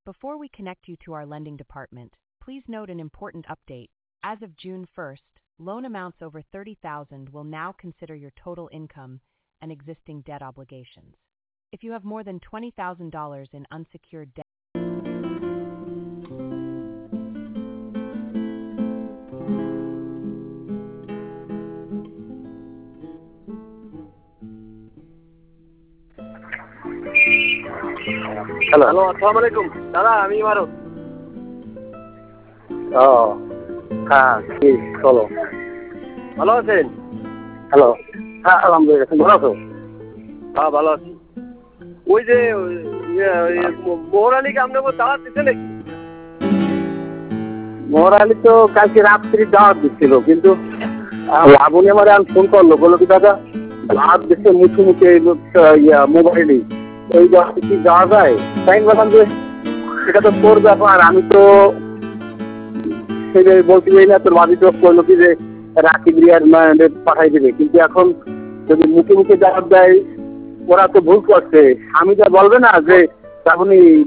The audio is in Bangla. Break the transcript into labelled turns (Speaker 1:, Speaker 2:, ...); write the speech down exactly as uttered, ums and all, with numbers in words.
Speaker 1: Before we connect you to our lending department, please note an important update. As of June first, loan amounts over thirty thousand dollars will now consider your total income and existing debt obligations. If you have more than twenty thousand dollars in unsecured debt,
Speaker 2: hello hello আসসালামু আলাইকুম দাদা, আমি ইমারত। ও হ্যাঁ, কি চলো, ভালো আছেন? হ্যালো, হ্যাঁ আলহামদুলিল্লাহ, তুমি ভালো আছো? হ্যাঁ ভালো আছি। ওই যে মোহর আলীকে আপনাকে দাওয়াত দিচ্ছে নাকি? মোহর আলী তো কালকে রাত্রি দাওয়াত দিচ্ছিল, কিন্তু লাবণী আমার এখন ফোন করলো, বললো কি দাদা দাওয়াত দিচ্ছে মুখে মুখে ইয়া মোবাইলেই, এই দাওয়াতে কি যাওয়া যায়? তাই বললাম যে সেটা তো তোর ব্যাপার, আমি তো সেই বলতে চাই না। তোর বাড়ি তো করলো কি যে রাকিব রিয়ার পাঠাই দেবে, কিন্তু এখন যদি মুখে মুখে দাওয়াত দেয় ওরা তো ভুল করছে। আমি যা বলবে না যে আপনি